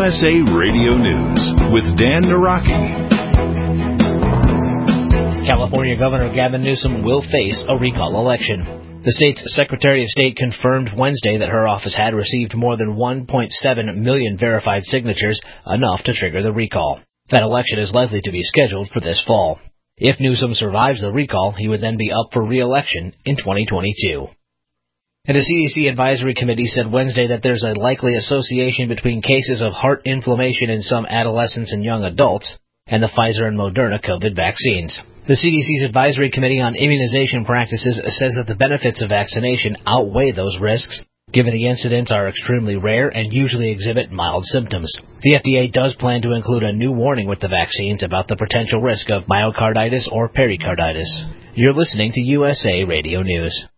USA Radio News with Dan Naraki. California Governor Gavin Newsom will face a recall election. The state's Secretary of State confirmed Wednesday that her office had received more than 1.7 million verified signatures, enough to trigger the recall. That election is likely to be scheduled for this fall. If Newsom survives the recall, he would then be up for re-election in 2022. And a CDC advisory committee said Wednesday that there's a likely association between cases of heart inflammation in some adolescents and young adults and the Pfizer and Moderna COVID vaccines. The CDC's Advisory Committee on Immunization Practices says that the benefits of vaccination outweigh those risks, given the incidents are extremely rare and usually exhibit mild symptoms. The FDA does plan to include a new warning with the vaccines about the potential risk of myocarditis or pericarditis. You're listening to USA Radio News.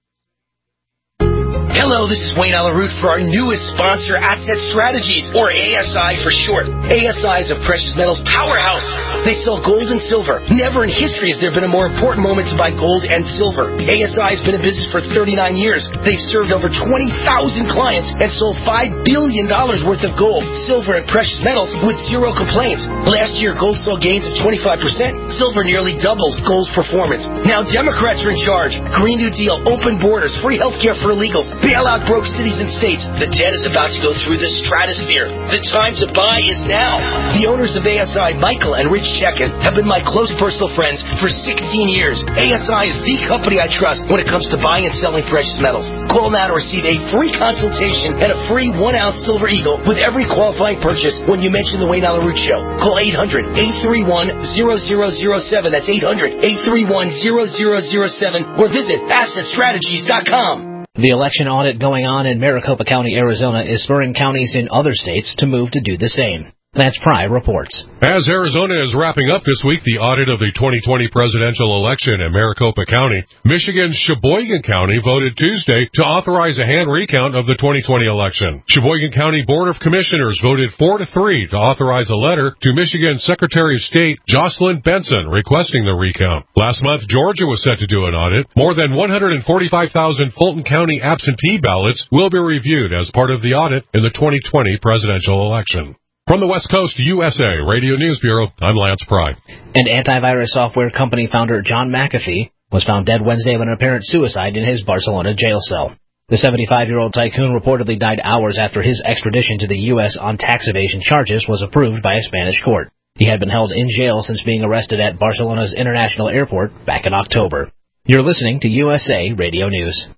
Hello, this is Wayne Alaroot for our newest sponsor, Asset Strategies, or ASI for short. ASI is a precious metals powerhouse. They sell gold and silver. Never in history has there been a more important moment to buy gold and silver. ASI has been in business for 39 years. They've served over 20,000 clients and sold $5 billion worth of gold, silver, and precious metals with zero complaints. Last year, gold saw gains of 25%. Silver nearly doubled gold's performance. Now Democrats are in charge. Green New Deal, open borders, free health care for illegals, bailout broke cities and states. The debt is about to go through the stratosphere. The time to buy is now. The owners of ASI, Michael and Rich Chekin, have been my close personal friends for 16 years. ASI is the company I trust when it comes to buying and selling precious metals. Call now to receive a free consultation and a free 1-ounce Silver Eagle with every qualifying purchase when you mention the Wayne Alaroot Show. Call 800-831-0007. That's 800-831-0007 or visit AssetStrategies.com. The election audit going on in Maricopa County, Arizona, is spurring counties in other states to move to do the same. That's Pry reports. As Arizona is wrapping up this week the audit of the 2020 presidential election in Maricopa County, Michigan's Sheboygan County voted Tuesday to authorize a hand recount of the 2020 election. Sheboygan County Board of Commissioners voted 4-3 to authorize a letter to Michigan Secretary of State Jocelyn Benson requesting the recount. Last month, Georgia was set to do an audit. More than 145,000 Fulton County absentee ballots will be reviewed as part of the audit in the 2020 presidential election. From the West Coast USA Radio News Bureau, I'm Lance Pry. And antivirus software company founder John McAfee was found dead Wednesday of an apparent suicide in his Barcelona jail cell. The 75-year-old tycoon reportedly died hours after his extradition to the U.S. on tax evasion charges was approved by a Spanish court. He had been held in jail since being arrested at Barcelona's International Airport back in October. You're listening to USA Radio News.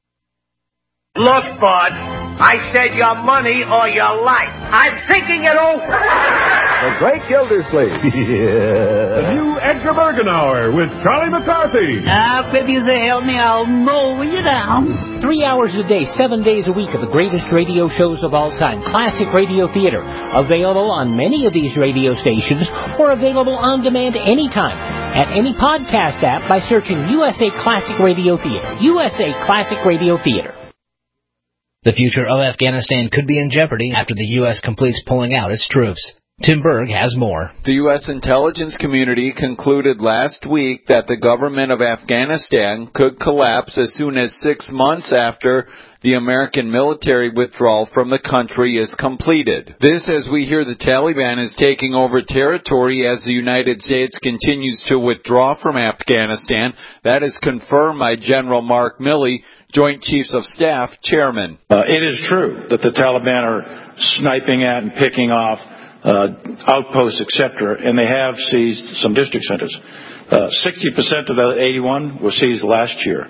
Look, bud, I said your money or your life. I'm thinking it over. The Great Gildersleeve. The new Edgar Bergen Hour with Charlie McCarthy. If you say help me, I'll mow you down. 3 hours a day, 7 days a week of the greatest radio shows of all time. Classic Radio Theater. Available on many of these radio stations or available on demand anytime at any podcast app by searching USA Classic Radio Theater. USA Classic Radio Theater. The future of Afghanistan could be in jeopardy after the U.S. completes pulling out its troops. Tim Berg has more. The U.S. intelligence community concluded last week that the government of Afghanistan could collapse as soon as 6 months after the American military withdrawal from the country is completed. This as we hear the Taliban is taking over territory as the United States continues to withdraw from Afghanistan. That is confirmed by General Mark Milley, Joint Chiefs of Staff Chairman. It is true that the Taliban are sniping at and picking off outposts, etc., and they have seized some district centers. 60% of the 81 were seized last year,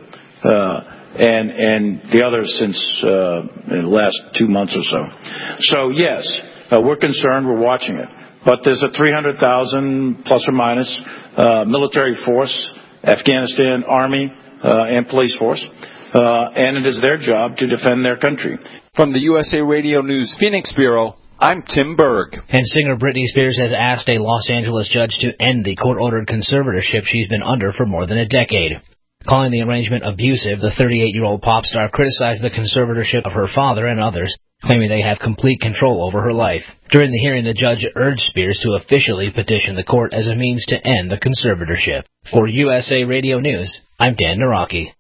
and the others since in the last 2 months or so. So, yes, we're concerned. We're watching it. But there's a 300,000 plus or minus military force, Afghanistan Army and police force. And it is their job to defend their country. From the USA Radio News Phoenix Bureau, I'm Tim Berg. And singer Britney Spears has asked a Los Angeles judge to end the court-ordered conservatorship she's been under for more than a decade. Calling the arrangement abusive, the 38-year-old pop star criticized the conservatorship of her father and others, claiming they have complete control over her life. During the hearing, the judge urged Spears to officially petition the court as a means to end the conservatorship. For USA Radio News, I'm Dan Naraki.